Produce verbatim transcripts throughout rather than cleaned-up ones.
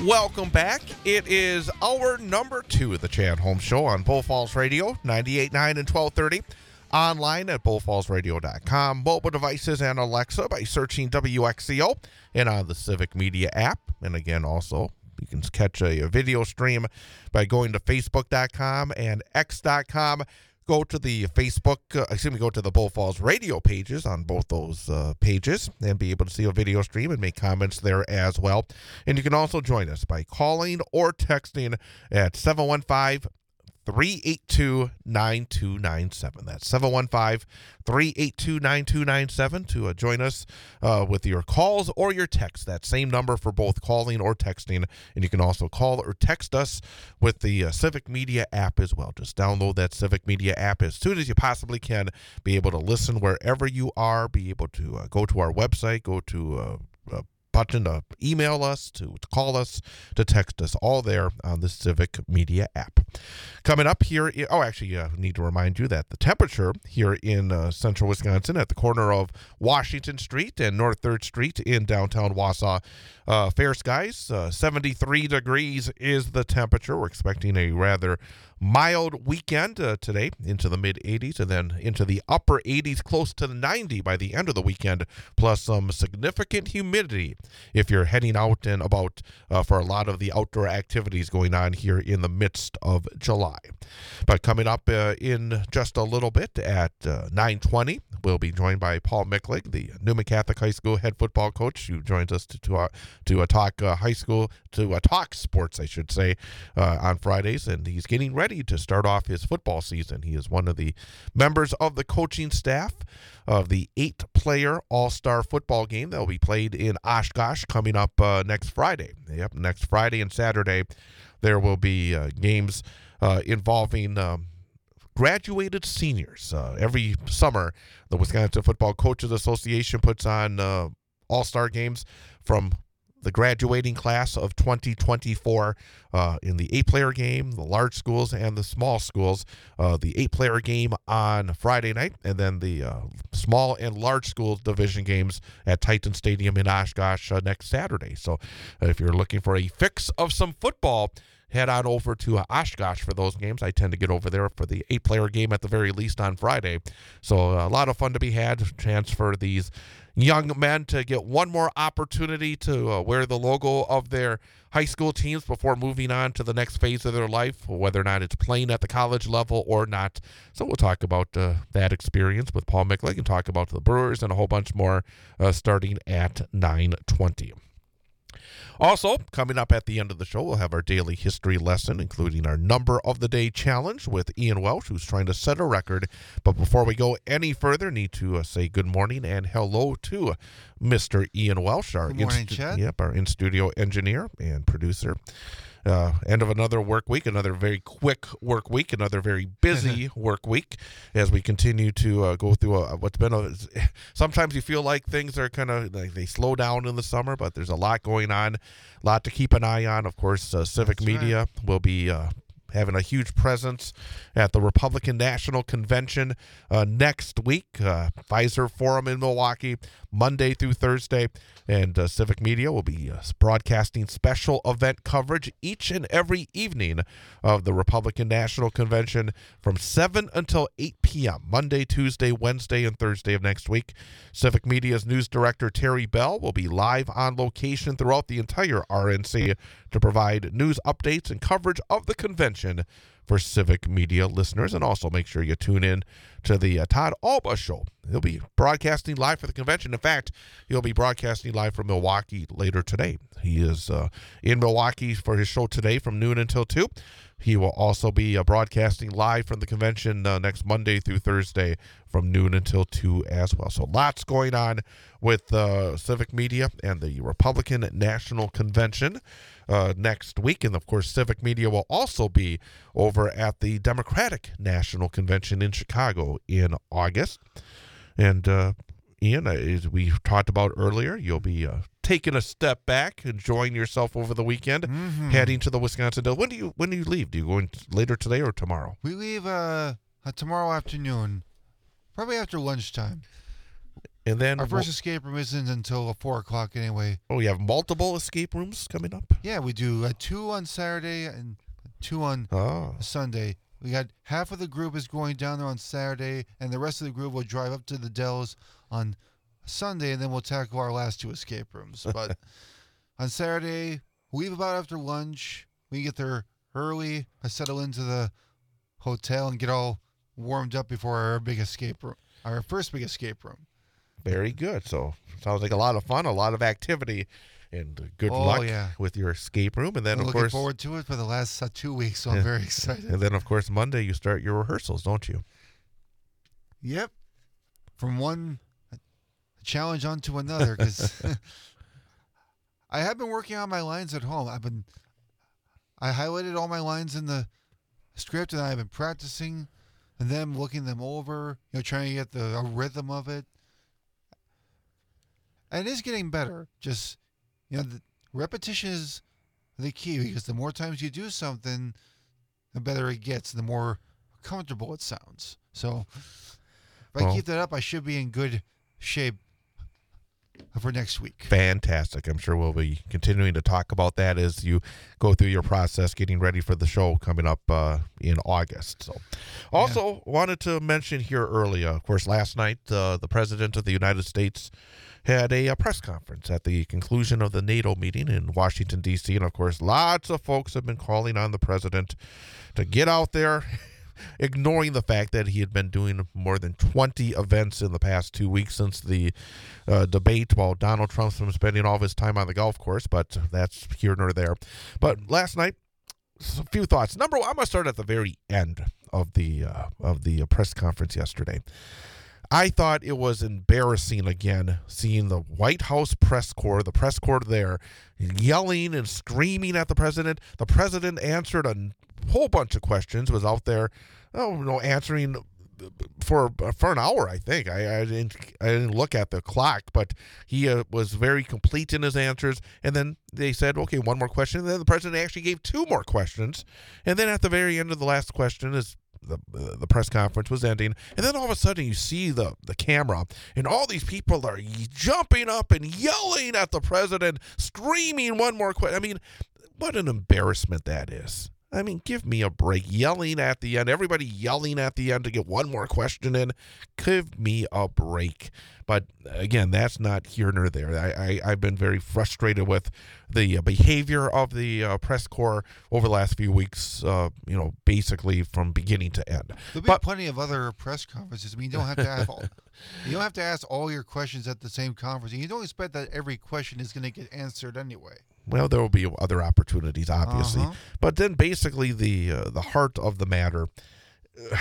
Welcome back. It is hour number two of the Chad Holmes Show on Bull Falls Radio, ninety-eight point nine and twelve thirty. Online at bull falls radio dot com. Mobile devices and Alexa by searching W X C O and on the Civic Media app. And again, also, you can catch a, a video stream by going to facebook dot com and x dot com. Go to the Facebook, uh, excuse me, go to the Bull Falls Radio pages on both those uh, pages and be able to see a video stream and make comments there as well. And you can also join us by calling or texting at seven one five, three eight two, nine two nine seven. That's seven one five, three eight two, nine two nine seven to uh, join us uh, with your calls or your texts. That same number for both calling or texting. And you can also call or text us with the uh, Civic Media app as well. Just download that Civic Media app as soon as you possibly can. Be able to listen wherever you are. Be able to uh, go to our website, go to uh, uh, button to email us, to, to call us, to text us, all there on the Civic Media app. Coming up here, oh, actually, I uh, need to remind you that the temperature here in uh, central Wisconsin at the corner of Washington Street and North third Street in downtown Wausau, uh, fair skies, uh, seventy-three degrees is the temperature. We're expecting a rather mild weekend uh, today into the mid eighties and then into the upper eighties, close to the ninety by the end of the weekend, plus some significant humidity if you're heading out and about uh, for a lot of the outdoor activities going on here in the midst of July. But coming up uh, in just a little bit at uh, nine twenty, we'll be joined by Paul Micklig, the Newman Catholic High School head football coach, who joins us to to, uh, to uh, talk uh, high school, to uh, talk sports, I should say, uh, on Fridays, and he's getting ready to start off his football season. He is one of the members of the coaching staff of the eight-player all-star football game that will be played in Oshkosh coming up uh, next Friday. Yep, next Friday and Saturday, there will be uh, games uh, involving um, graduated seniors. Uh, every summer, the Wisconsin Football Coaches Association puts on uh, all-star games from the graduating class of twenty twenty-four uh, in the eight-player game, the large schools and the small schools. Uh, the eight-player game on Friday night, and then the uh, small and large school division games at Titan Stadium in Oshkosh uh, next Saturday. So uh, if you're looking for a fix of some football, head on over to uh, Oshkosh for those games. I tend to get over there for the eight-player game at the very least on Friday. So uh, a lot of fun to be had. Chance for these young men to get one more opportunity to uh, wear the logo of their high school teams before moving on to the next phase of their life, whether or not it's playing at the college level or not. So we'll talk about uh, that experience with Paul Micklig and talk about the Brewers and a whole bunch more uh, starting at nine twenty. Also, coming up at the end of the show, we'll have our daily history lesson, including our number of the day challenge with Ian Welsh, who's trying to set a record. But before we go any further, need to uh, say good morning and hello to Mister Ian Welsh, our good morning, in, Chad. Yep, our in-studio engineer and producer. Uh, end of another work week, another very quick work week, another very busy work week as we continue to uh, go through a, what's been a, sometimes you feel like things are kind of, like they slow down in the summer, but there's a lot going on, a lot to keep an eye on. Of course, uh, Civic That's Media right. will be uh, having a huge presence at the Republican National Convention uh, next week, uh, Pfizer Forum in Milwaukee, Monday through Thursday, and uh, Civic Media will be uh, broadcasting special event coverage each and every evening of the Republican National Convention from seven until eight p.m., Monday, Tuesday, Wednesday, and Thursday of next week. Civic Media's news director, Terry Bell, will be live on location throughout the entire R N C to provide news updates and coverage of the convention for Civic Media listeners. And also make sure you tune in to the uh, Todd Alba Show. He'll be broadcasting live for the convention. In fact, he'll be broadcasting live from Milwaukee later today. He is uh, in Milwaukee for his show today from noon until two. He will also be uh, broadcasting live from the convention uh, next Monday through Thursday from noon until two as well. So lots going on with uh, Civic Media and the Republican National Convention uh, next week. And, of course, Civic Media will also be over at the Democratic National Convention in Chicago in August. And, uh, Ian, as we talked about earlier, you'll be uh, taking a step back, enjoying yourself over the weekend, Mm-hmm. heading to the Wisconsin Dells. When do you when do you leave? Do you go in later today or tomorrow? We leave uh, uh tomorrow afternoon, probably after lunchtime. And then Our first we'll, escape room isn't until four o'clock anyway. oh, you have multiple escape rooms coming up? Yeah, we do uh, two on Saturday and two on Oh. Sunday. We got half of the group is going down there on Saturday, and the rest of the group will drive up to the Dells on Sunday, and then we'll tackle our last two escape rooms. But on Saturday, we leave about after lunch. We get there early. I settle into the hotel and get all warmed up before our big escape room, our first big escape room. Very good. So sounds like a lot of fun, a lot of activity, and good Oh, luck yeah. with your escape room. And then, I'm of looking course, forward to it for the last uh, two weeks, so I'm Yeah. very excited. and then of course Monday you start your rehearsals, don't you? Yep. From one challenge onto another, because I have been working on my lines at home. I've been, I highlighted all my lines in the script, and I've been practicing, and then looking them over, you know, trying to get the a rhythm of it. And it is getting better. Just, you know, the repetition is the key, because the more times you do something, the better it gets, the more comfortable it sounds. So if I Well- keep that up, I should be in good shape for next week. Fantastic. I'm sure we'll be continuing to talk about that as you go through your process getting ready for the show coming up uh, in August. So, also wanted to mention here earlier, of course, last night uh, the President of the United States had a, a press conference at the conclusion of the NATO meeting in Washington, D C. And, of course, lots of folks have been calling on the President to get out there, ignoring the fact that he had been doing more than twenty events in the past two weeks since the uh, debate while Donald Trump's been spending all of his time on the golf course, but that's here nor there. But last night, a few thoughts. Number one, I'm going to start at the very end of the uh, of the press conference yesterday. I thought it was embarrassing again seeing the White House press corps, the press corps there, yelling and screaming at the president. The president answered a whole bunch of questions, was out there, oh, you know, answering for for an hour, I think. I, I didn't I didn't look at the clock, but he uh, was very complete in his answers. And then they said, okay, one more question. And then the president actually gave two more questions. And then at the very end of the last question, is the uh, the press conference was ending, and then all of a sudden you see the the camera, and all these people are jumping up and yelling at the president, screaming one more question. I mean, what an embarrassment that is. I mean, give me a break. Yelling at the end, everybody yelling at the end to get one more question in. Give me a break. But again, that's not here nor there. I, I, I've been very frustrated with the uh, behavior of the uh, press corps over the last few weeks, uh, you know, basically from beginning to end. There'll be But- plenty of other press conferences. I mean, you don't have to ask all, you don't have to ask all your questions at the same conference. And you don't expect that every question is going to get answered anyway. Well, there will be other opportunities, obviously. Uh-huh. But then basically the uh, the heart of the matter, uh,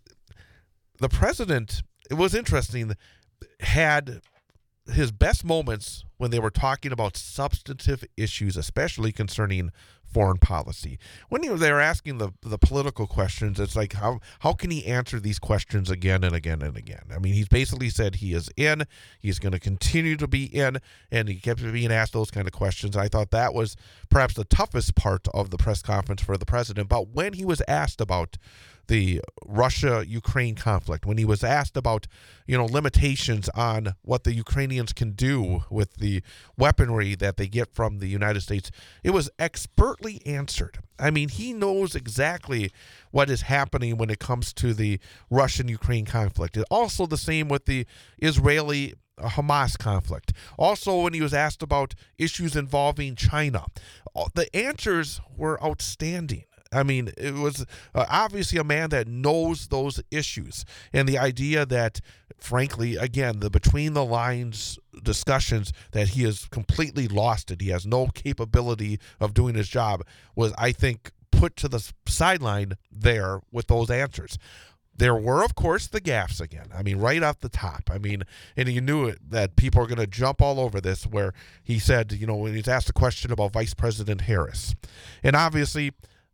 the president, it was interesting, had his best moments when they were talking about substantive issues, especially concerning foreign policy. When you, they were asking the, the political questions, it's like, how how can he answer these questions again and again and again? I mean, he's basically said he is in, he's going to continue to be in, and he kept being asked those kind of questions. I thought that was perhaps the toughest part of the press conference for the president. But when he was asked about the Russia-Ukraine conflict, when he was asked about, you know, limitations on what the Ukrainians can do with the weaponry that they get from the United States, it was expertly answered. I mean, he knows exactly what is happening when it comes to the Russian-Ukraine conflict. It's also the same with the Israeli Hamas conflict. Also, when he was asked about issues involving China, the answers were outstanding. I mean, it was uh, obviously a man that knows those issues. And the idea that, frankly, again, the between-the-lines discussions that he has completely lost it, he has no capability of doing his job, was, I think, put to the sideline there with those answers. There were, of course, the gaffes again. I mean, right off the top. I mean, and you knew it, that people are going to jump all over this, where he said, you know, when he's asked a question about Vice President Harris. And obviously,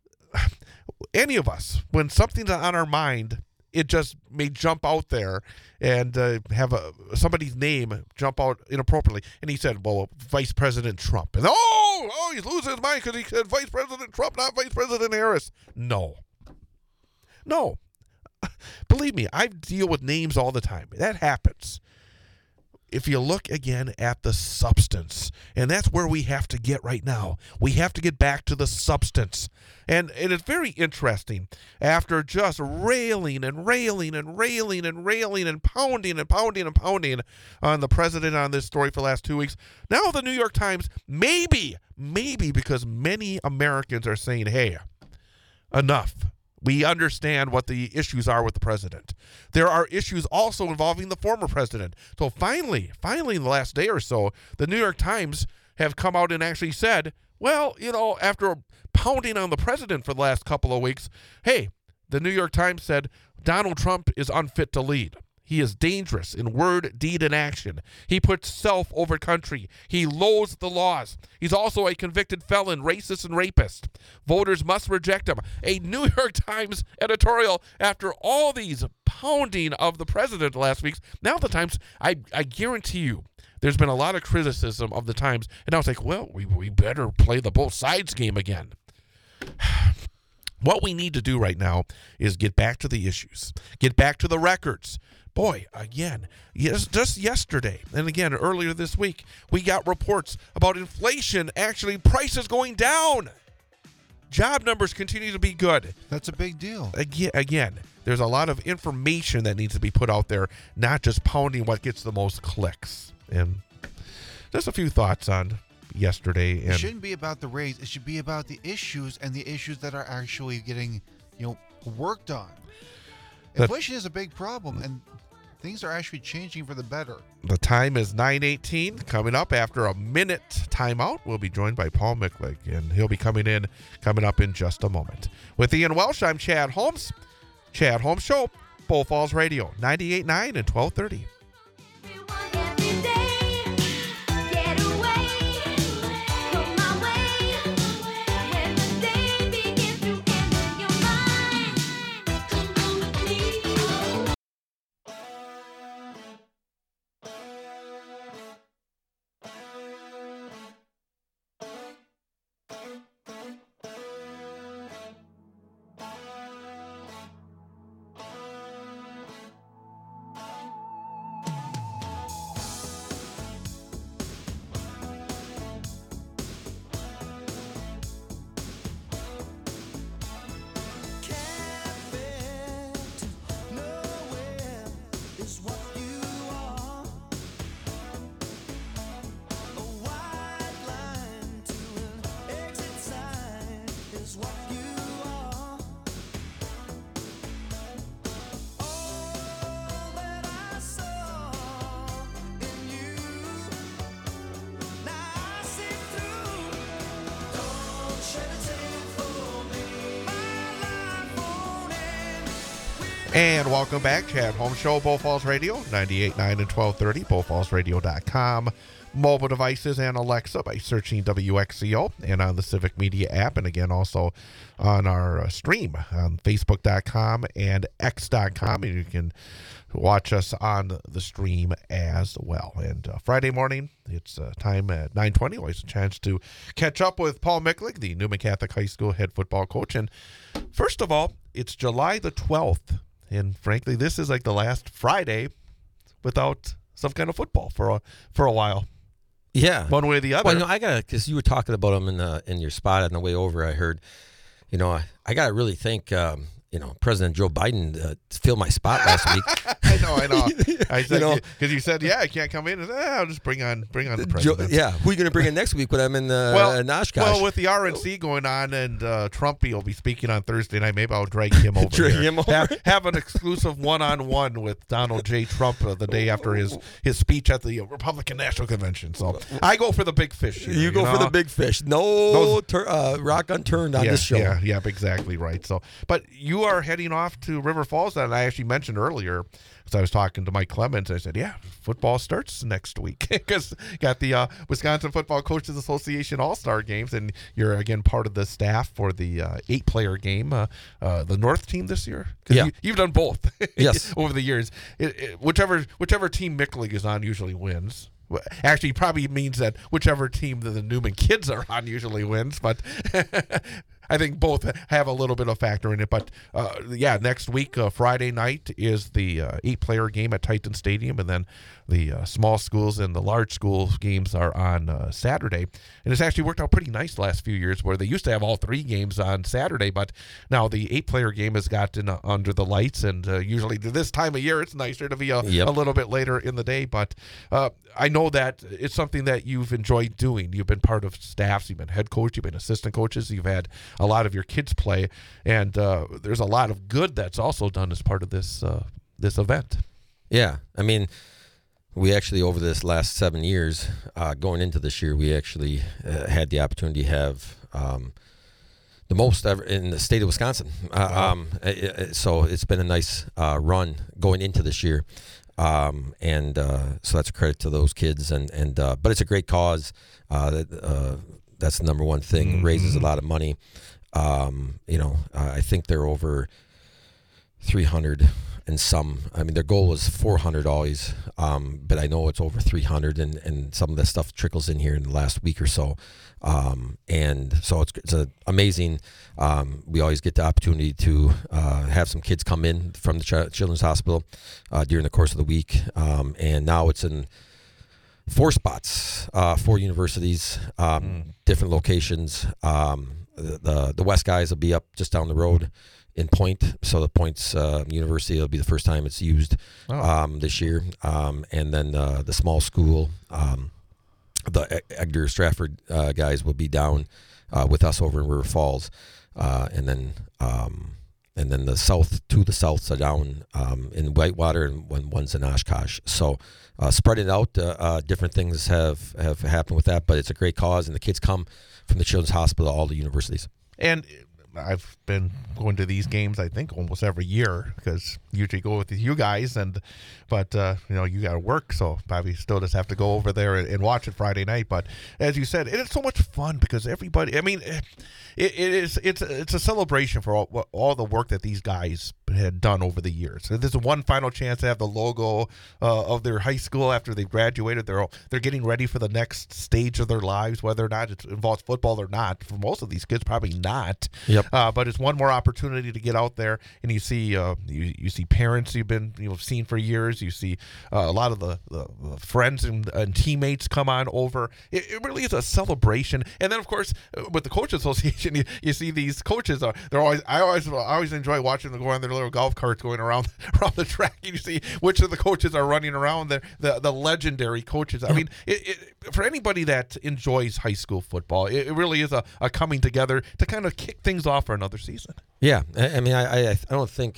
any of us, when something's on our mind, it just may jump out there and uh, have a, somebody's name jump out inappropriately. And he said, well, Vice President Trump. And oh, oh, he's losing his mind because he said Vice President Trump, not Vice President Harris. No. No. Believe me, I deal with names all the time. That happens. if you look again at the substance, and that's where we have to get right now. We have to get back to the substance. And, and it's very interesting. After just railing and railing and railing and railing and pounding and pounding and pounding on the president on this story for the last two weeks, now the New York Times, maybe, maybe because many Americans are saying, hey, enough. We understand what the issues are with the president. There are issues also involving the former president. So finally, finally in the last day or so, the New York Times have come out and actually said, well, you know, after pounding on the president for the last couple of weeks, hey, the New York Times said Donald Trump is unfit to lead. He is dangerous in word, deed, and action. He puts self over country. He loathes the laws. He's also a convicted felon, racist, and rapist. Voters must reject him. A New York Times editorial after all these pounding of the president last week. Now the Times, I, I guarantee you, there's been a lot of criticism of the Times. And I was like, well, we, we better play the both sides game again. What we need to do right now is get back to the issues. Get back to the records. Boy, again, yes, just yesterday, and again, earlier this week, we got reports about inflation, actually prices going down. Job numbers continue to be good. That's a big deal. Again, again, there's a lot of information that needs to be put out there, not just pounding what gets the most clicks. And just a few thoughts on yesterday. And it shouldn't be about the raise. It should be about the issues and the issues that are actually getting, you know, worked on. Inflation is a big problem, and things are actually changing for the better. The time is nine eighteen. Coming up after a minute timeout, we'll be joined by Paul Micklig, and he'll be coming in, coming up in just a moment. With Ian Welsh, I'm Chad Holmes. Chad Holmes Show, Bull Falls Radio, ninety-eight point nine and twelve thirty. And welcome back, Chad Holmes Show, Bull Falls Radio, ninety-eight point nine and twelve thirty, bull falls radio dot com. Mobile devices and Alexa by searching W X C O, and on the Civic Media app, and again also on our uh, stream on facebook dot com and x dot com, and you can watch us on the stream as well. And uh, Friday morning, it's uh, time at nine twenty, always a chance to catch up with Paul Micklig, the Newman Catholic High School head football coach. And first of all, it's July the twelfth. And frankly, this is like the last Friday without some kind of football for a, for a while. Yeah. One way or the other. Well, you know, I got to, because you were talking about them in the, in your spot on the way over, I heard, you know, I, I got to really thank, um, you know, President Joe Biden uh, to fill my spot last week. I know, I know. I said, you know, because you said, yeah, I can't come in. I said, ah, I'll just bring on, bring on the president. Joe, yeah, who are you going to bring in next week when I'm in uh, well, in Oshkosh? Well, with the R N C going on and uh, Trumpy will be speaking on Thursday night, maybe I'll drag him over drag here. him over. Have, have an exclusive one-on-one with Donald J. Trump uh, the day after his, his speech at the Republican National Convention. So I go for the big fish. Here, you, you go know? for the big fish. No Those, tur- uh, rock unturned on yeah, this show. Yeah, yeah, exactly right. So, but you are heading off to River Falls, and I actually mentioned earlier, as I was talking to Mike Clemens, I said, yeah, football starts next week because got the uh, Wisconsin Football Coaches Association All-Star Games, and you're, again, part of the staff for the uh, eight-player game, uh, uh, the North team this year. Yeah. You, you've done both yes. over the years. It, it, whichever whichever team Micklig is on usually wins. Actually, probably means that whichever team that the Newman kids are on usually wins. But I think both have a little bit of factor in it. But uh, yeah, next week, uh, Friday night is the uh, eight-player game at Titan Stadium, and then the uh, small schools and the large school games are on uh, Saturday. And it's actually worked out pretty nice the last few years, where they used to have all three games on Saturday, but now the eight-player game has gotten uh, under the lights, and uh, usually this time of year it's nicer to be a, Yep. a little bit later in the day. But uh, I know that it's something that you've enjoyed doing. You've been part of staffs, you've been head coach, you've been assistant coaches, you've had a lot of your kids play, and uh, there's a lot of good that's also done as part of this uh, this event. Yeah, I mean, we actually, over this last seven years, uh, going into this year, we actually uh, had the opportunity to have um, the most ever in the state of Wisconsin. Uh, Wow. um, it, it- so it's been a nice uh, run going into this year. Um, and uh, so that's a credit to those kids. And, and uh, but it's a great cause. Uh, that, uh, that's the number one thing. It raises a lot of money. Um, you know, uh, I think they're over three hundred and some. I mean, their goal was four hundred always, um, but I know it's over three hundred, and, and some of that stuff trickles in here in the last week or so. Um, and so it's, it's a amazing. Um, we always get the opportunity to uh, have some kids come in from the Ch- Children's Hospital uh, during the course of the week, um, and now it's in four spots, uh, four universities, um, Mm. different locations. Um, the, the the West guys will be up just down the road in Point, so the Point's uh, University will be the first time it's used Oh. um, this year, um, and then uh, the small school, um, the E- Egder Stratford uh, guys will be down uh, with us over in River Falls, uh, and then um, and then the south to the souths are down um, in Whitewater, and one one's in Oshkosh. So uh, spread it out. Uh, uh, different things have have happened with that, but it's a great cause, and the kids come from the Children's Hospital, all the universities. And I've been going to these games, I think, almost every year, because usually go with you guys, and but uh, you know, you got to work, so probably still just have to go over there and, and watch it Friday night. But as you said, it is so much fun because everybody. I mean, it, it is it's it's a celebration for all all the work that these guys had done over the years. So this is one final chance to have the logo uh, of their high school after they've graduated. They're all, they're getting ready for the next stage of their lives, whether or not it involves football or not. For most of these kids, probably not. Yep. Uh, but it's one more opportunity to get out there, and you see uh, you, you see parents you've been you know seen for years. You see uh, a lot of the, the, the friends and, and teammates come on over. It, it really is a celebration. And then of course uh, with the Coaches Association, you, you see these coaches are they're always I always I always enjoy watching them go on their little golf carts going around around the track. And you see which of the coaches are running around. The the, the legendary coaches. I mean, it, it, for anybody that enjoys high school football, it, it really is a, a coming together to kind of kick things off for another season. Yeah, I, I mean, I, I I don't think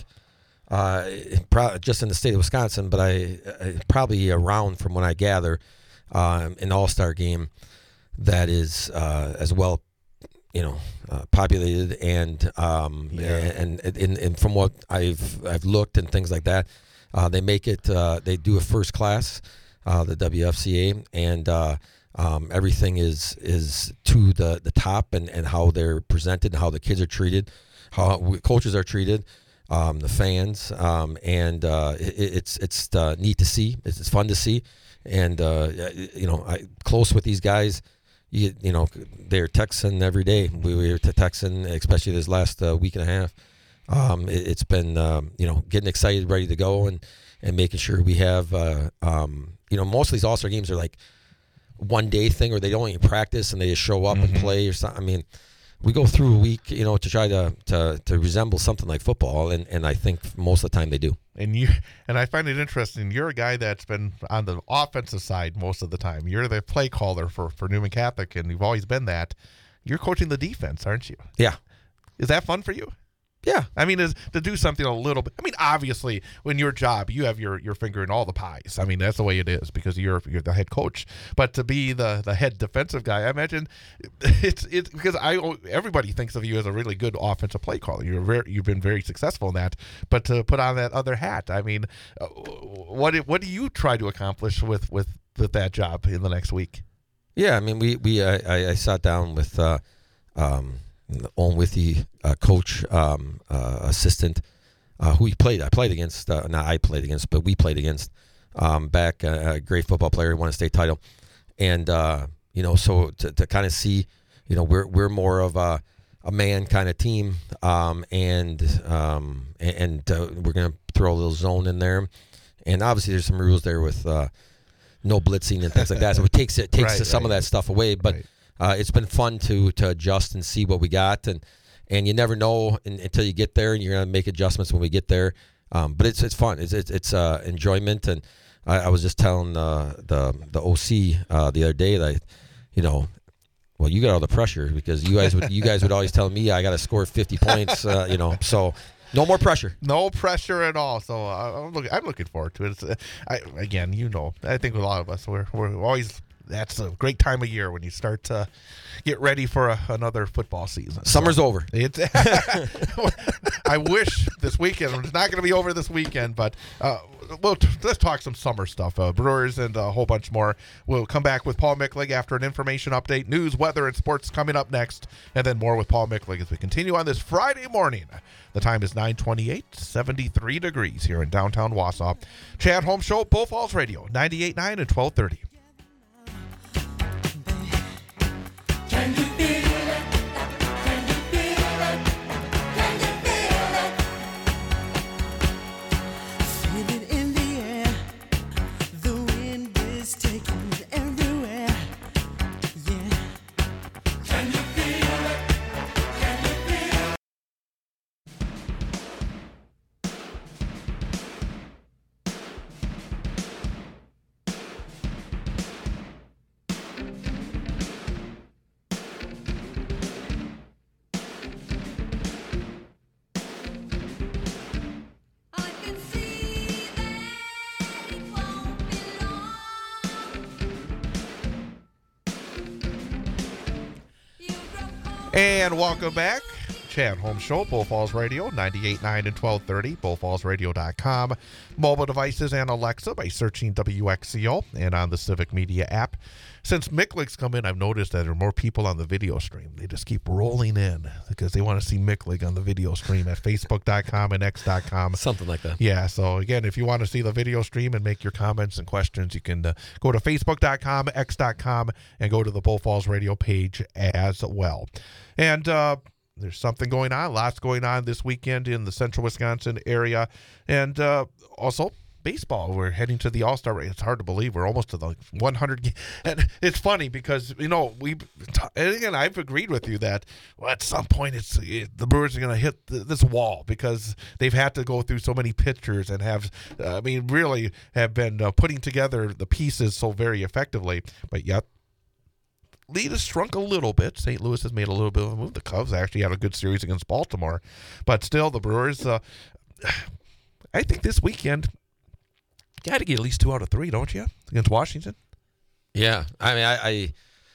uh, pro- just in the state of Wisconsin, but I, I probably around from what I gather, um, an all-star game that is uh, as well, you know, uh, populated and um, Yeah. and, and, and and from what I've I've looked and things like that, uh, they make it. Uh, they do a first class, uh, the W F C A, and uh, um, everything is is to the, the top, and, and how they're presented, and how the kids are treated, how we, coaches are treated, um, the fans, um, and uh, it, it's it's uh, neat to see. It's, it's fun to see, and uh, you know, I close with these guys. You, you know, they're texting every day. We were to texting, especially this last uh, week and a half. Um, it, it's been um, you know, getting excited, ready to go, and and making sure we have uh, um, you know, most of these all-star games are like one day thing, or they don't even practice and they just show up Mhm. and play or something. I mean, we go through a week, you know, to try to, to, to resemble something like football, and, and I think most of the time they do. And you and I find it interesting. You're a guy that's been on the offensive side most of the time. You're the play caller for, for Newman Catholic, and you've always been that. You're coaching the defense, aren't you? Yeah. Is that fun for you? Yeah. I mean, is to do something a little bit. I mean, obviously, when your job, you have your, your finger in all the pies. I mean, that's the way it is because you're you're the head coach. But to be the, the head defensive guy, I imagine it's it's because I everybody thinks of you as a really good offensive play caller. You're very, you've been very successful in that. But to put on that other hat, I mean, uh, what do- what do you try to accomplish with with, with that job in the next week? Yeah. I mean, we, we I, I- I sat down with uh, um, Owen Withy, uh, coach, um, uh, assistant, uh, who he played. I played against, uh, not I played against, but we played against um, back. Uh, a great football player, won a state title, and uh, you know, so to, to kind of see, you know, we're we're more of a a man kind of team, um, and um, and, and uh, we're going to throw a little zone in there, and obviously there's some rules there with uh, no blitzing and things like that. So it takes it takes Right, some right. of that stuff away, but Right. uh, it's been fun to to adjust and see what we got, and and you never know in, until you get there, and you're going to make adjustments when we get there. Um, but it's it's fun. It's it's, it's uh, enjoyment, and I, I was just telling uh, the the O C uh, the other day that, you know, well, you got all the pressure because you guys would you guys would always tell me I got to score fifty points, uh, you know. So no more pressure. No pressure at all. So uh, I'm, looking, I'm looking forward to it. It's, uh, I, again, you know, I think a lot of us, we're, we're always, that's a great time of year when you start to get ready for a, another football season. Summer's So, over. It's, I wish this weekend, it's not going to be over this weekend, but uh, we'll t- let's talk some summer stuff. Uh, Brewers and a whole bunch more. We'll come back with Paul Micklig after an information update, news, weather, and sports coming up next, and then more with Paul Micklig as we continue on this Friday morning. The time is nine twenty-eight, seventy-three degrees here in downtown Wausau. Chad Holmes Show, Bull Falls Radio, ninety-eight point nine and twelve thirty. Can you feel it? Can you feel it? Can you feel it? Feel it in the air. The wind is taking it everywhere. Yeah. Can you feel it? Can you feel it? I can see that it won't be long. You grow cold. And welcome back. Chad Holmes Show, Bull Falls Radio, ninety-eight point nine and twelve thirty, bull falls radio dot com. Mobile devices and Alexa by searching W X C O and on the Civic Media app. Since Micklig's come in, I've noticed that there are more people on the video stream. They just keep rolling in because they want to see Micklig on the video stream at facebook dot com and x dot com. Something like that. Yeah, so again, if you want to see the video stream and make your comments and questions, you can uh, go to facebook dot com, x dot com, and go to the Bull Falls Radio page as well. And uh, there's something going on, lots going on this weekend in the central Wisconsin area. And uh, also baseball. We're heading to the All-Star break. It's hard to believe we're almost to the one hundred game. And it's funny because, you know, we and again, I've agreed with you that well, at some point it's it, the Brewers are going to hit the, this wall because they've had to go through so many pitchers and have, uh, I mean, really have been uh, putting together the pieces so very effectively. But yet, lead has shrunk a little bit. Saint Louis has made a little bit of a move. The Cubs actually had a good series against Baltimore. But still, the Brewers, uh, I think this weekend, you got to get at least two out of three, don't you, against Washington? Yeah, I mean, I, I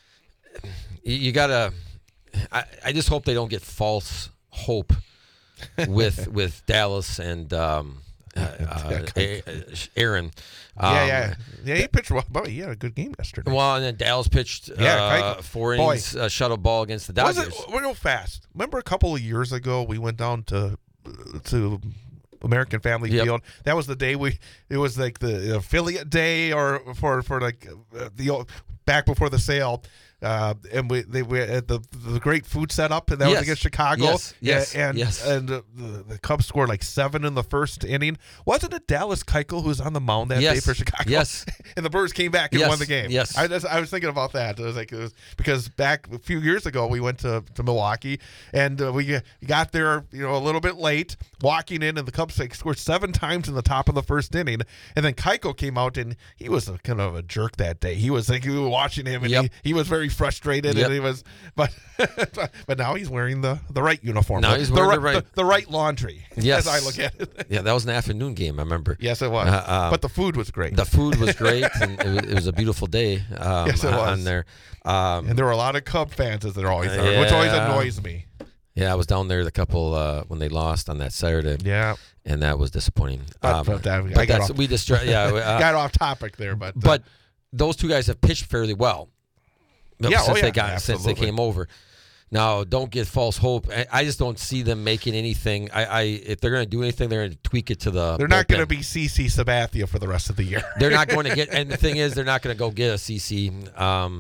you gotta. I, I just hope they don't get false hope with with Dallas and um, uh, uh, Aaron. Um, yeah, yeah, yeah. He pitched well. But he had a good game yesterday. Well, and then Dallas pitched Yeah, uh, Keuchel. four Boy. innings uh, shuttle ball against the Was Dodgers. it real fast? Remember a couple of years ago we went down to to American Family Yep. Field. That was the day we. It was like the affiliate day, or for for like uh, the back before the sale. Uh, and we they we had the the great food setup, and that Yes. was against Chicago. Yes, yes, and yes. and uh, the, the Cubs scored like seven in the first inning. Wasn't it Dallas Keuchel who was on the mound that Yes, day for Chicago? yes. And the Brewers came back and Yes, won the game. yes. I just, I was thinking about that. It was like it was because back a few years ago we went to, to Milwaukee and uh, we got there, you know, a little bit late, walking in, and the Cubs like, scored seven times in the top of the first inning, and then Keuchel came out and he was a, kind of a jerk that day. He was like, we were watching him and Yep. he, he was very frustrated Yep. and he was, but but now he's wearing the, the right uniform. Now the, he's the wearing right the right- the, the right laundry. Yes. as I look at it. Yeah, that was an afternoon game. I remember. Yes, it was. Uh, uh, but the food was great. The food was great, and it was, it was a beautiful day um, Yes, it was. on there. Um, and there were a lot of Cub fans as there always are, which always Yeah. annoys me. yeah, I was down there the couple uh, when they lost on that Saturday, Yeah. and that was disappointing. But- Um, but that- I but got that's off- we distra- Yeah, uh, Got off topic there, but uh, but those two guys have pitched fairly well. Yeah, since oh, yeah, they got since they absolutely. came over. Now, don't get false hope. I, I just don't see them making anything. I, I if they're going to do anything, they're going to tweak it to the. they're not going to bullpen. be C C Sabathia for the rest of the year. They're not going to get. And the thing is, they're not going to go get a C C. Um,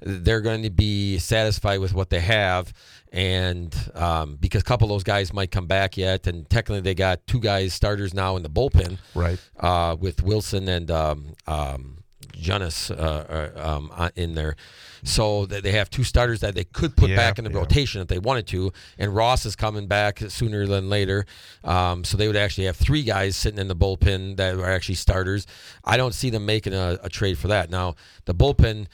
they're going to be satisfied with what they have. And um, because a couple of those guys might come back yet, and technically they got two guys starters now in the bullpen, Right. uh, with Wilson and um, um, Jonas uh, uh, um, uh, in there. So th- they have two starters that they could put Yeah, back in the yeah. rotation if they wanted to. And Ross is coming back sooner than later. Um, so they would actually have three guys sitting in the bullpen that are actually starters. I don't see them making a, a trade for that. Now, the bullpen,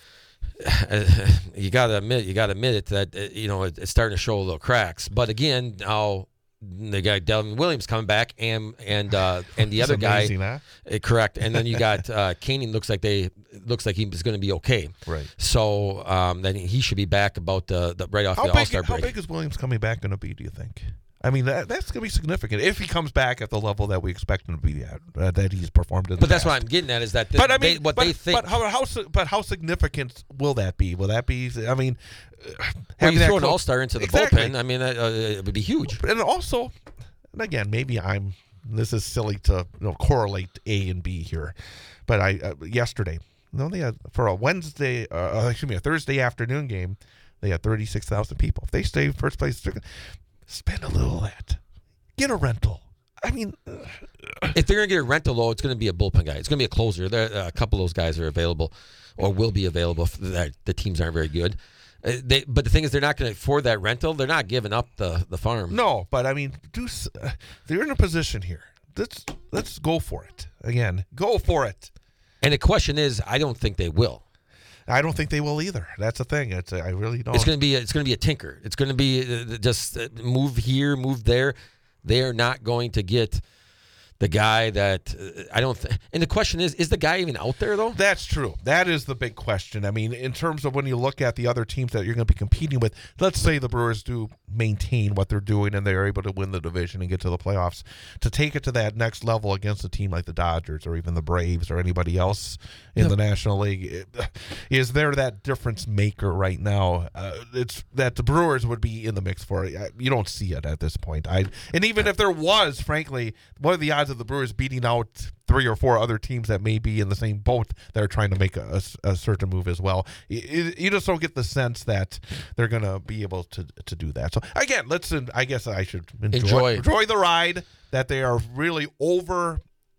you got to admit, you got to admit it that, uh, you know, it, it's starting to show a little cracks. But again, now the guy Delvin Williams coming back, and and uh, and the It's other guy, amazing, huh? uh, correct. And then you got uh, Koenig. Looks like they looks like he's going to be okay. Right. So um, then he should be back about the, the right off How the big, All Star how break. big is Williams coming back going to be, do you think? I mean, that, that's going to be significant if he comes back at the level that we expect him to be at, uh, that he's performed in the But that's past. what I'm getting at is that the, But I they, mean, what but, they think. But how, how si- but how significant will that be? Will that be? I mean, uh, Well, having you that throw an clo- All Star into the Exactly. bullpen. I mean, uh, uh, it would be huge. And also, and again, maybe I'm. This is silly to you know correlate A and B here, but I uh, yesterday, no, they had for a Wednesday, uh, excuse me, a Thursday afternoon game, they had thirty-six thousand people. If they stay first place, they're gonna spend a little of that. Get a rental. I mean, uh, If they're going to get a rental, though, it's going to be a bullpen guy. It's going to be a closer. There, uh, a couple of those guys are available, or will be available. If that the teams aren't very good. Uh, they, but the thing is, they're not going to for that rental. They're not giving up the, the farm. no, but I mean, do s- uh, they're in a position here. Let's let's go for it again. Go for it. And the question is, I don't think they will. I don't think they will either. That's the thing. It's I really don't. It's going to be a, it's going to be a tinker. It's going to be uh, just uh, move here, move there. They are not going to get the guy that uh, I don't. Th- and the question is, is the guy even out there though? That's true. That is the big question. I mean, in terms of when you look at the other teams that you're going to be competing with, let's say the Brewers do maintain what they're doing and they're able to win the division and get to the playoffs, to take it to that next level against a team like the Dodgers or even the Braves or anybody else in Yep. the National League, it- is there that difference maker right now? Uh, it's that the Brewers would be in the mix for it. I- You don't see it at this point. I and even if there was, frankly, what are the odds of the Brewers beating out three or four other teams that may be in the same boat that are trying to make a, a- a certain move as well? You, you just don't get the sense that they're going to be able to to do that. So again, let's. I guess I should enjoy Enjoy. enjoy the ride. That they are really over.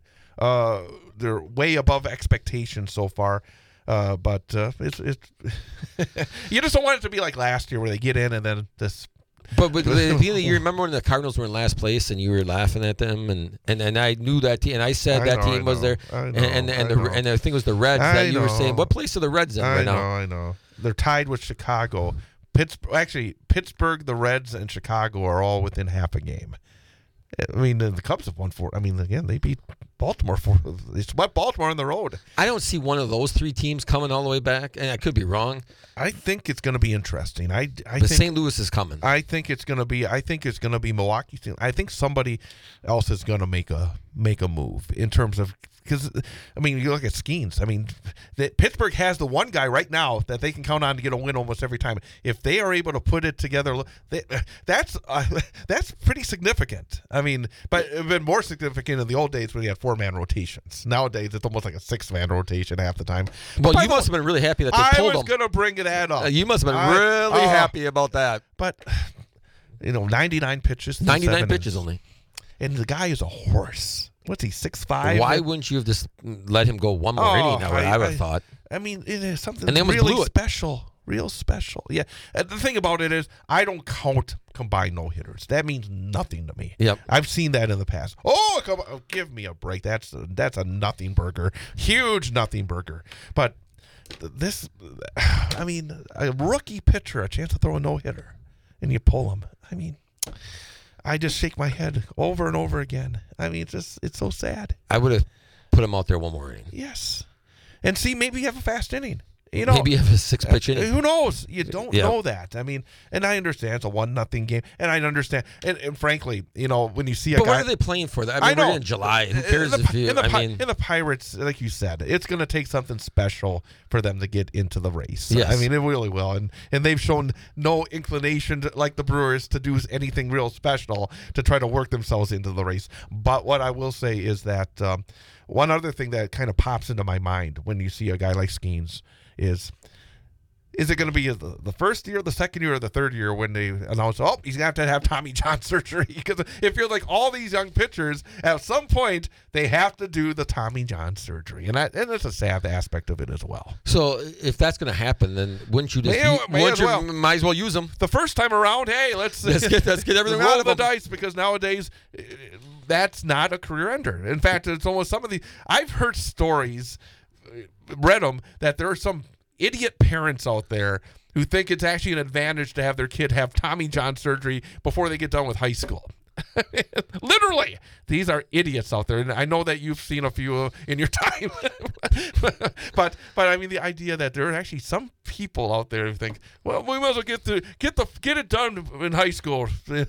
Uh, they're way above expectations so far. Uh, but uh, it's it's you just don't want it to be like last year where they get in and then this. But, but, but at the beginning of the year, remember when the Cardinals were in last place and you were laughing at them, and, and, and I knew that team, and I said I that know, team I was know, there, I and know, and and I the know. and the thing was the Reds I that you were know. saying. What place are the Reds in I right know, now? I know. They're tied with Chicago. Pittsburgh, actually, Pittsburgh, the Reds, and Chicago are all within half a game. I mean, the the Cubs have won four. I mean, again, they beat Baltimore for. They swept Baltimore on the road. I don't see one of those three teams coming all the way back, and I could be wrong. I think it's going to be interesting. I, I But think Saint Louis is coming. I think it's going to be. I think it's going to be Milwaukee. I think somebody else is going to make a make a move in terms of because I mean you look at Skeens. I mean, the, Pittsburgh has the one guy right now that they can count on to get a win almost every time. If they are able to put it together, they, that's uh, that's pretty significant. I mean, but it's been more significant in the old days when you had four man rotations. Nowadays, it's almost like a six man rotation half the time. Well, But you must have been really happy that they I pulled was them. going to bring that up. Uh, you must have been I- really oh. happy about that. But you know, ninety-nine pitches, to ninety-nine seven pitches innings. only. And the guy is a horse. What's he, six five? Why wouldn't you have just let him go one more Oh, inning? I would, I would I- have thought. I mean, it is something And they almost really blew it. special. Real special. Yeah. And the thing about it is, I don't count combined no hitters. That means nothing to me. Yep. I've seen that in the past. Oh, come on, oh, give me a break. That's a, that's a nothing burger. Huge nothing burger. But th- this, I mean, a rookie pitcher, a chance to throw a no hitter, and you pull him. I mean, I just shake my head over and over again. I mean, it's just it's so sad. I would have put him out there one more inning. Yes. And see, maybe you have a fast inning. You know, Maybe you have a six pitch uh, inning. who knows? You don't Yeah. know that. I mean, and I understand it's a one nothing game, and I understand. And, and frankly, you know, when you see a But guy, what are they playing for? I mean, I know. we're in July. Who In cares the, if you? in the, I Pi- mean, in the Pirates, like you said, it's going to take something special for them to get into the race. Yes. I mean, it really will, and and they've shown no inclination, to, like the Brewers, to do anything real special to try to work themselves into the race. But what I will say is that um, one other thing that kind of pops into my mind when you see a guy like Skeens is Is it going to be the, the first year, the second year, or the third year when they announce, oh, he's going to have to have Tommy John surgery? Because it feels like all these young pitchers, at some point, they have to do the Tommy John surgery. And, that, and that's a sad aspect of it as well. So if that's going to happen, then wouldn't you just May- u- may wouldn't as you- well. might as well use them? The first time around, hey, let's, Let's get let's get everything roll out of the them. dice, because nowadays eh, that's not a career ender. In fact, it's almost some of the I've heard stories, eh, read them, that there are some idiot parents out there who think it's actually an advantage to have their kid have Tommy John surgery before they get done with high school. Literally, these are idiots out there, and I know that you've seen a few in your time. but but I mean, the idea that there are actually some people out there who think, well, we might as well get the get the get it done in high school.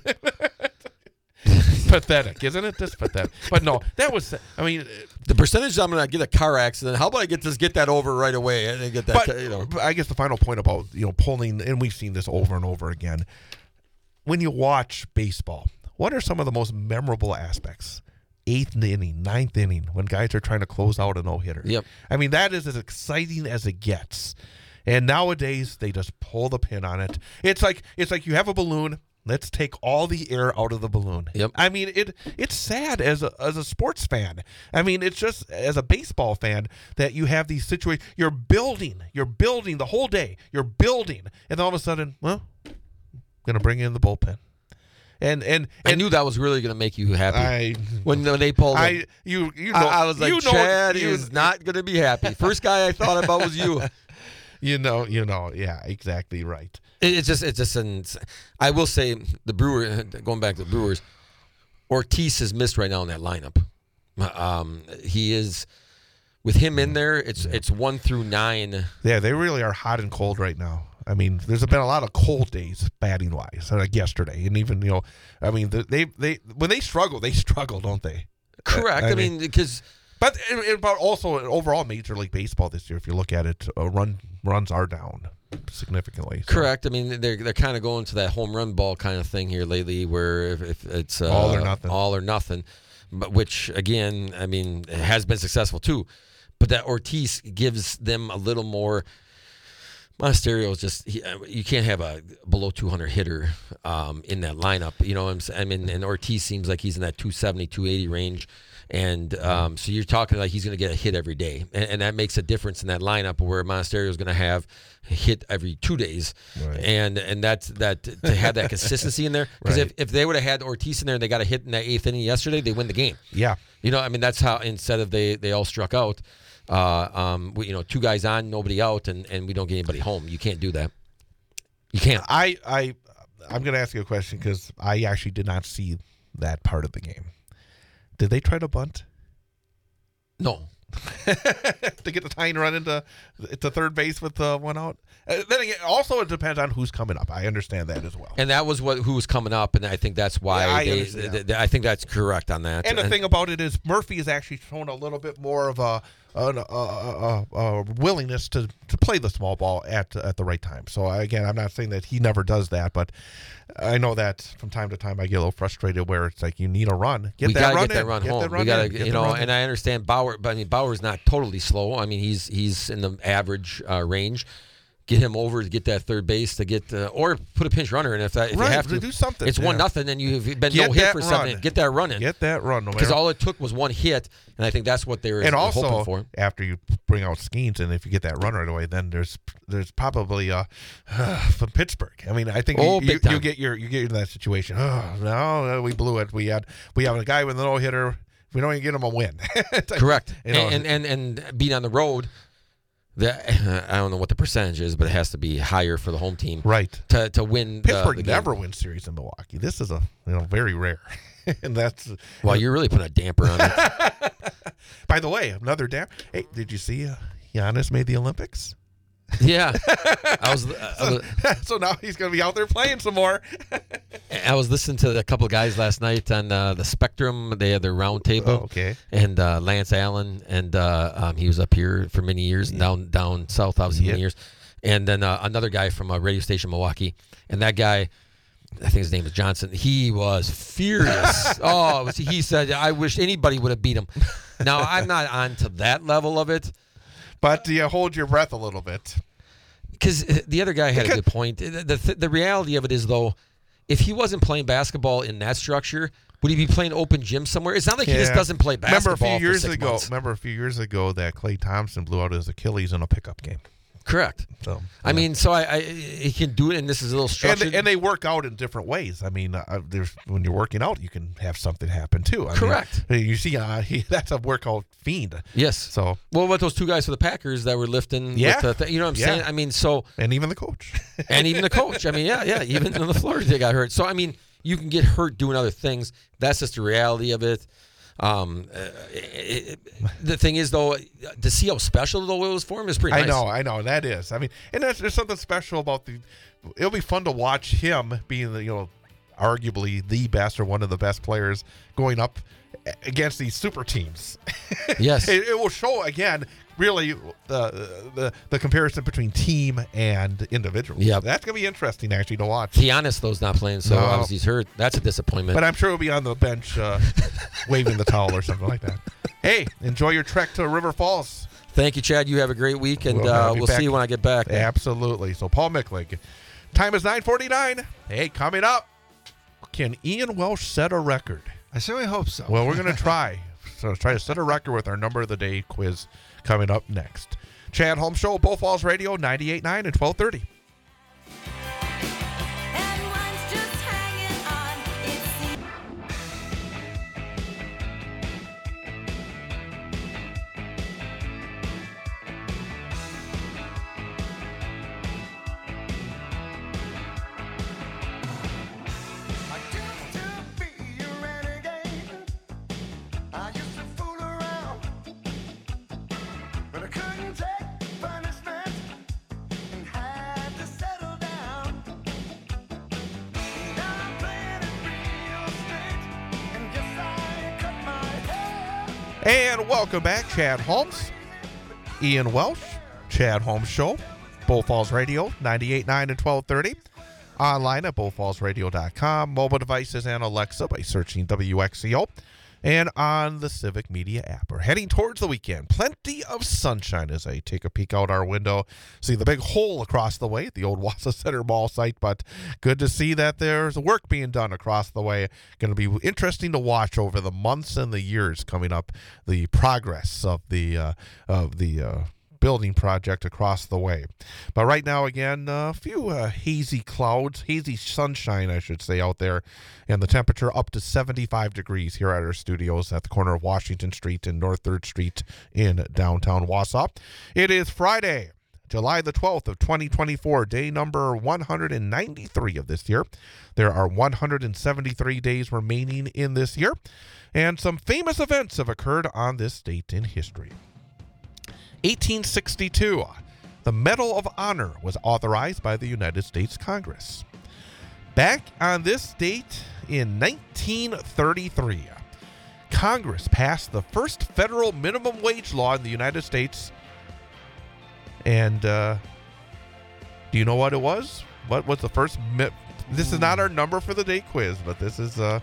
Pathetic, isn't it? Just pathetic. But no, that was. I mean, The percentage I'm going to get a car accident. How about I get just get that over right away and get that? but you know. but I guess the final point about you know pulling, and we've seen this over and over again. When you watch baseball, what are some of the most memorable aspects? Eighth inning, ninth inning, when guys are trying to close out a no-hitter. Yep. I mean, that is as exciting as it gets. And nowadays, they just pull the pin on it. It's like it's like you have a balloon. Let's take all the air out of the balloon. Yep. I mean, it it's sad as a as a sports fan. I mean, it's just as a baseball fan that you have these situations. You're building, you're building the whole day. You're building, and all of a sudden, well, I'm gonna bring in the bullpen. And and I and knew that was really going to make you happy. I when when they pulled him. I you you know I, I was like, you know, Chad you, is not going to be happy. First guy I thought about was you. You know, you know, yeah, exactly right. It, it's just, it's just, an, I will say, the Brewer, going back to the Brewers, Ortiz is missed right now in that lineup. Um, he is, with him in there, it's it's one through nine. Yeah, they really are hot and cold right now. I mean, there's been a lot of cold days batting wise, like yesterday, and even you know, I mean, they they when they struggle, they struggle, don't they? Correct. I I, mean- mean, because But but also overall Major League Baseball this year, if you look at it, uh, run runs are down significantly. So. correct. I mean, they're they're kind of going to that home run ball kind of thing here lately, where if, if it's uh, All or nothing. all or nothing, but which again, I mean, it has been successful too. But that Ortiz gives them a little more. Monasterio is just he, you can't have a below two hundred hitter um, in that lineup. You know what I'm saying? I mean, and Ortiz seems like he's in that two seventy, two eighty range. And um, so you're talking like he's going to get a hit every day. And, and that makes a difference in that lineup where Monasterio is going to have a hit every two days. Right. And and that's that to have that consistency in there. Because Right. if, if they would have had Ortiz in there and they got a hit in that eighth inning yesterday, they win the game. Yeah. You know, I mean, that's how instead of they, they all struck out, uh, um, we, you know, two guys on, nobody out, and, and we don't get anybody home. You can't do that. You can't. I I I'm going to ask you a question because I actually did not see that part of the game. Did they try to bunt No. to get the tying run into to third base with uh, one out? Uh, then again, also it depends on who's coming up. I understand that as well. And that was what who was coming up, and I think that's why Yeah, I they, understand. th- th- I think that's correct on that. And the thing about it is Murphy has actually shown a little bit more of a, a, a, a, a willingness to, to play the small ball at at the right time. So again, I'm not saying that he never does that, but I know that from time to time I get a little frustrated where it's like you need a run, get we that gotta run get in, that run get home. that run we gotta, in, get you the know, run in. and I understand Bauer, but I mean Bauer's not totally slow. I mean he's he's in the average uh, range. Get him over to get that third base to get, uh, or put a pinch runner in if that if Right, you have to do something, It's yeah. one nothing, and you've been Get no hit that for run. seven. Get that run in. Get that run, no Because matter- all it took was one hit, and I think that's what they were and hoping also for. after you bring out Skeens, and if you get that run right away, then there's there's probably uh, from Pittsburgh. I mean, I think Oh, you, big you, time. you get your you get into that situation. Oh, no, we blew it. We had we have a guy with a no hitter. We don't even get him a win. Correct. You know, and, and and and being on the road, that I don't know what the percentage is, but it has to be higher for the home team right. to to win. the- Pittsburgh the game. never wins series in Milwaukee. This is a you know very rare, and that's. Well, you're really putting a damper on it. By the way, another damn. Hey, did you see uh, Giannis made the Olympics? Yeah, I was, I was So now he's going to be out there playing some more. I was listening to a couple of guys last night on uh, the Spectrum. They had their round table. Oh, okay. And uh, Lance Allen, and uh, um, he was up here for many years, and down down south, obviously, Yeah. many years. And then uh, another guy from a radio station in Milwaukee, and that guy, I think his name is Johnson. He was furious. oh, it was, he said, "I wish anybody would have beat him." Now I'm not on to that level of it. But do you hold your breath a little bit? Because the other guy had Because- a good point. The, the the reality of it is, though, if he wasn't playing basketball in that structure, would he be playing open gym somewhere? It's not like he just Yeah. doesn't play Remember a basketball few years for six ago. months. Remember a few years ago that Klay Thompson blew out his Achilles in a pickup game. Correct. So I mean, so I, I he can do it, and this is a little and structured. they, and they work out in different ways. I mean, uh, there's when you're working out, you can have something happen too. I Correct. Mean, you see, uh, he, that's a workout fiend. yes. So Well, what about those two guys for the Packers that were lifting? Yeah. With the th- you know what I'm Yeah. saying? I mean, so and even the coach. and even the coach. I mean, yeah, yeah. Even on the floor, they got hurt. So I mean, you can get hurt doing other things. That's just the reality of it. Um, uh, it, it, the thing is, though, to see how special though it was for him is pretty I nice. know, I know that is. I mean, and that's, there's something special about the. It'll be fun to watch him being the you know, arguably the best or one of the best players going up against these super teams. Yes. it, it will show again really the the the comparison between team and individual. Yep. That's gonna be interesting actually to watch. Giannis though's not playing, so No. obviously he's hurt. That's a disappointment. But I'm sure he'll be on the bench uh, waving the towel or something like that. Hey, enjoy your trek to River Falls. Thank you, Chad. You have a great week, and We'll have uh, you we'll back. see you when I get back. Absolutely. So Paul Micklig. Time is nine forty-nine. Hey, coming up, can Ian Welsh set a record? I certainly hope so. Well, we're going to try. So try to set a record with our number of the day quiz coming up next. Chad Holmes Show, Bull Falls Radio, ninety-eight point nine and twelve thirty. And one's just hanging on. It's I used to be a renegade. I used to fool around, but I couldn't take punishment and had to settle down. Now I'm playing it real straight, and guess I cut my hair. And welcome back, Chad Holmes, Ian Welsh, Chad Holmes Show, Bull Falls Radio, ninety-eight point nine and twelve thirty. Online at bull falls radio dot com, mobile devices and Alexa by searching W X C O, and on the Civic Media app. We're heading towards the weekend. Plenty of sunshine as I take a peek out our window. See the big hole across the way at the old Wassa Center Mall site, but good to see that there's work being done across the way. Going to be interesting to watch over the months and the years coming up, the progress of the uh, of the uh, building project across the way. But right now, again, a few uh, hazy clouds, hazy sunshine, I should say, out there, and the temperature up to seventy-five degrees here at our studios at the corner of Washington Street and North third Street in downtown Wausau. It is Friday, July the twelfth of twenty twenty-four, day number one hundred ninety-three of this year. There are one hundred seventy-three days remaining in this year, and some famous events have occurred on this date in history. eighteen sixty-two, the Medal of Honor was authorized by the United States Congress. Back on this date in nineteen thirty-three, Congress passed the first federal minimum wage law in the United States. And uh, do you know what it was? What was the first? Mi- this is not our number for the day quiz, but this is. Uh,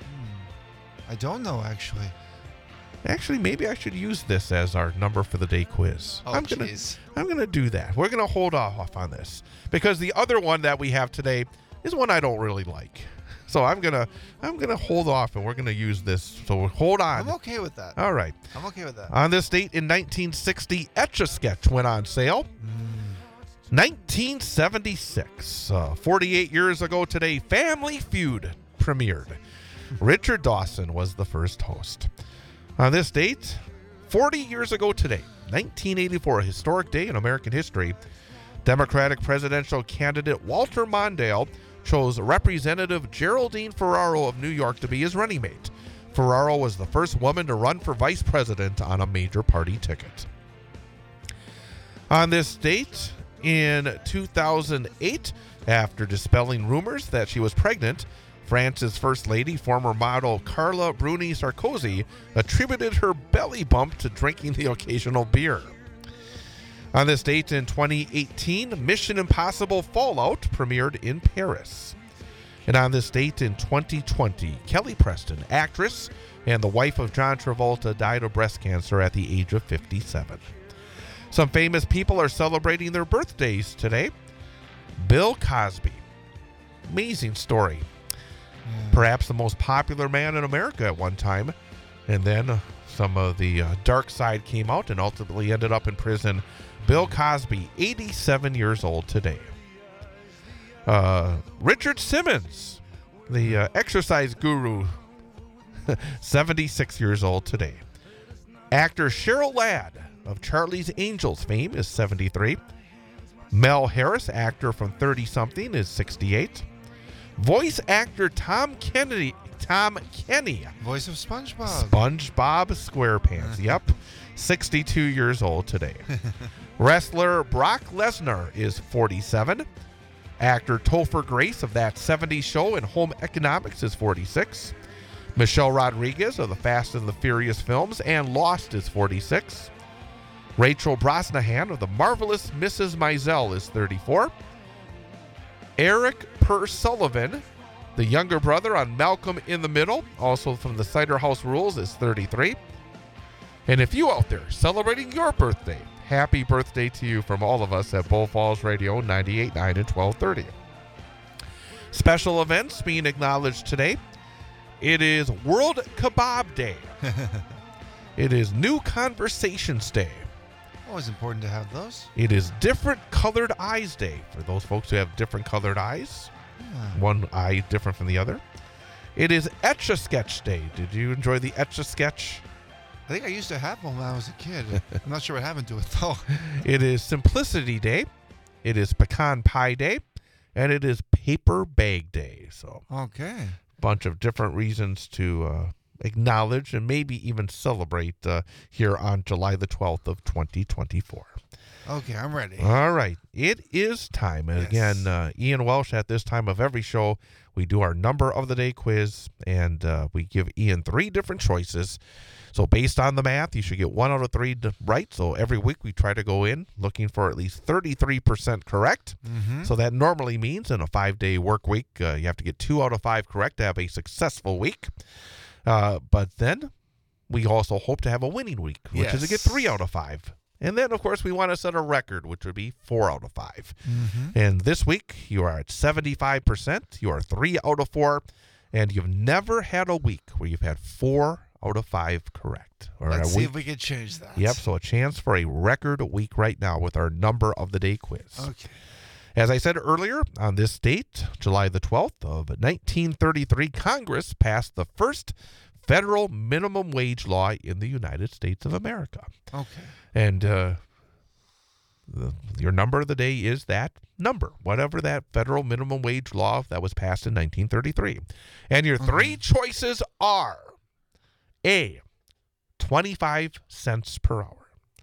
I don't know, actually. Actually, maybe I should use this as our number for the day quiz. Oh, I'm gonna, jeez. I'm gonna do that. We're gonna hold off on this because the other one that we have today is one I don't really like. So I'm gonna, I'm gonna hold off, and we're gonna use this. So hold on. I'm okay with that. All right. I'm okay with that. On this date in nineteen sixty, Etch-a-Sketch went on sale. nineteen seventy-six, uh, forty-eight years ago today, Family Feud premiered. Richard Dawson was the first host. On this date, forty years ago today, nineteen eighty-four, a historic day in American history, Democratic presidential candidate Walter Mondale chose Representative Geraldine Ferraro of New York to be his running mate. Ferraro was the first woman to run for vice president on a major party ticket. On this date, in two thousand eight, after dispelling rumors that she was pregnant, France's First Lady, former model Carla Bruni Sarkozy, attributed her belly bump to drinking the occasional beer. On this date in twenty eighteen, Mission Impossible Fallout premiered in Paris. And on this date in twenty twenty, Kelly Preston, actress and the wife of John Travolta, died of breast cancer at the age of fifty-seven. Some famous people are celebrating their birthdays today. Bill Cosby. Amazing story. Perhaps the most popular man in America at one time. And then uh, some of the uh, dark side came out and ultimately ended up in prison. Bill Cosby, eighty-seven years old today. Uh, Richard Simmons, the uh, exercise guru, seventy-six years old today. Actor Cheryl Ladd of Charlie's Angels fame is seventy-three. Mel Harris, actor from thirty-something, is sixty-eight. Voice actor Tom Kennedy, Tom Kenny, Voice of SpongeBob. SpongeBob SquarePants, yep, sixty-two years old today. Wrestler Brock Lesnar is forty-seven. Actor Topher Grace of That seventies Show and Home Economics is forty-six. Michelle Rodriguez of the Fast and the Furious films and Lost is forty-six. Rachel Brosnahan of the Marvelous Missus Maisel is thirty-four. Eric Persullivan, the younger brother on Malcolm in the Middle, also from the Cider House Rules, is thirty-three. And if you out there celebrating your birthday, happy birthday to you from all of us at Bull Falls Radio ninety-eight point nine and twelve thirty. Special events being acknowledged today. It is World Kebab Day. It is New Conversations Day. Always important to have those. It is Different Colored Eyes Day for those folks who have different colored eyes. Yeah. One eye different from the other. It is Etch-a-Sketch Day. Did you enjoy the Etch-a-Sketch? I think I used to have one when I was a kid. I'm not sure what happened to it, though. It is Simplicity Day. It is Pecan Pie Day. And it is Paper Bag Day. So Okay. a bunch of different reasons to uh, acknowledge and maybe even celebrate uh, here on July the twelfth of twenty twenty-four. Okay, I'm ready. All right. It is time. And Yes. again, uh, Ian Welsh, at this time of every show, we do our number of the day quiz, and uh, we give Ian three different choices. So based on the math, you should get one out of three d- right. So every week we try to go in looking for at least thirty-three percent correct. Mm-hmm. So that normally means in a five-day work week, uh, you have to get two out of five correct to have a successful week. Uh, but then we also hope to have a winning week, which is to get Yes. three out of five. And then, of course, we want to set a record, which would be four out of five. Mm-hmm. And this week, you are at seventy-five percent. You are three out of four. And you've never had a week where you've had four out of five correct. Or Let's a see week. if we can change that. Yep, so a chance for a record week right now with our number of the day quiz. Okay. As I said earlier, on this date, July the twelfth of nineteen thirty-three, Congress passed the first federal minimum wage law in the United States of America. Okay. And uh, the, your number of the day is that number, whatever that federal minimum wage law that was passed in nineteen thirty-three. And your three choices are A, twenty-five cents per hour,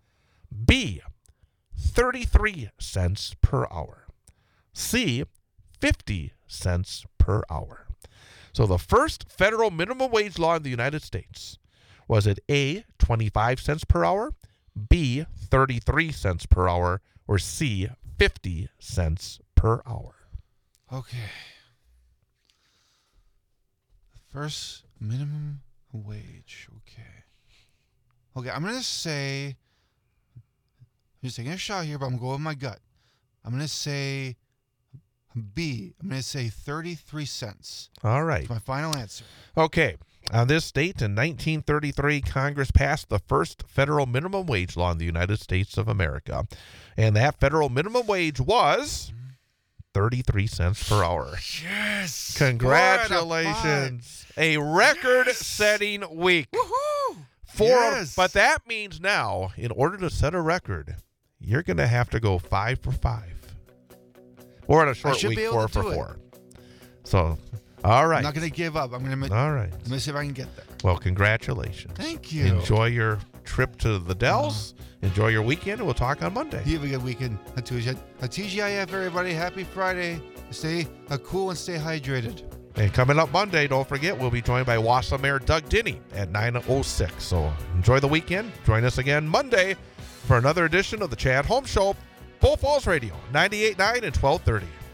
B, thirty-three cents per hour, C, fifty cents per hour. So the first federal minimum wage law in the United States, was it A, twenty-five cents per hour, B, thirty-three cents per hour, or C, fifty cents per hour? Okay. First minimum wage. Okay. Okay, I'm going to say, I'm just taking a shot here, but I'm going with my gut. I'm going to say B. I'm going to say thirty-three cents. All right. That's my final answer. Okay. On this date in nineteen thirty-three, Congress passed the first federal minimum wage law in the United States of America. And that federal minimum wage was thirty-three cents per hour. Yes. Congratulations. A record-setting week. Woohoo! Four, Yes. But that means now, in order to set a record, you're going to have to go five for five. Or in a short should week, be able four to for do it. four. So, all right. I'm not going to give up. I'm going to all right. I'm going to see if I can get there. Well, congratulations. Thank you. Enjoy your trip to the Dells. Enjoy your weekend, and we'll talk on Monday. You have a good weekend. A T G I F, everybody. Happy Friday. Stay uh, cool and stay hydrated. And coming up Monday, don't forget, we'll be joined by Wausau Mayor Doug Dinney at nine oh six. So enjoy the weekend. Join us again Monday for another edition of the Chad Holmes Show, Bull Falls Radio, ninety-eight point nine and twelve thirty.